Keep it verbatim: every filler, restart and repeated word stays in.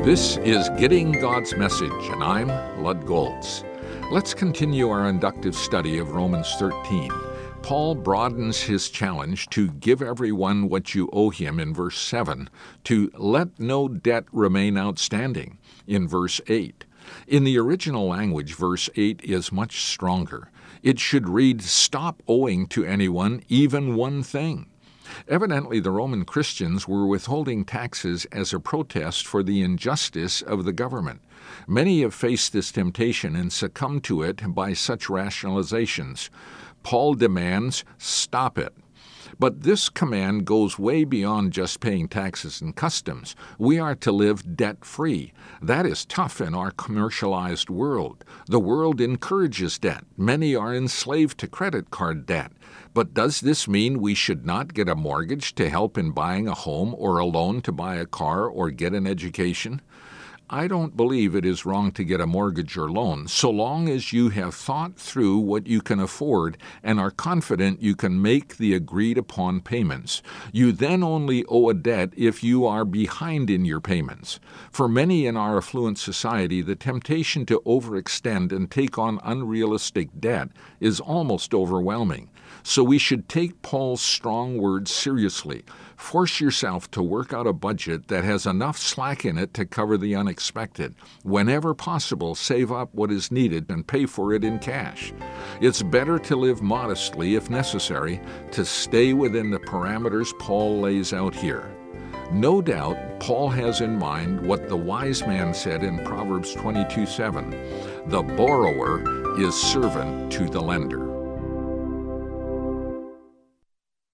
This is Getting God's Message, and I'm Lud Goltz. Let's continue our inductive study of Romans thirteen. Paul broadens his challenge to give everyone what you owe him in verse seven, to let no debt remain outstanding in verse eight. In the original language, verse eight is much stronger. It should read, "Stop owing to anyone even one thing." Evidently, the Roman Christians were withholding taxes as a protest for the injustice of the government. Many have faced this temptation and succumbed to it by such rationalizations. Paul demands, "Stop it." But this command goes way beyond just paying taxes and customs. We are to live debt-free. That is tough in our commercialized world. The world encourages debt. Many are enslaved to credit card debt. But does this mean we should not get a mortgage to help in buying a home or a loan to buy a car or get an education? I don't believe it is wrong to get a mortgage or loan, so long as you have thought through what you can afford and are confident you can make the agreed-upon payments. You then only owe a debt if you are behind in your payments. For many in our affluent society, the temptation to overextend and take on unrealistic debt is almost overwhelming. So we should take Paul's strong words seriously. Force yourself to work out a budget that has enough slack in it to cover the unexpected. Whenever possible, save up what is needed and pay for it in cash. It's better to live modestly, if necessary, to stay within the parameters Paul lays out here. No doubt, Paul has in mind what the wise man said in Proverbs twenty-two seven, "The borrower is servant to the lender."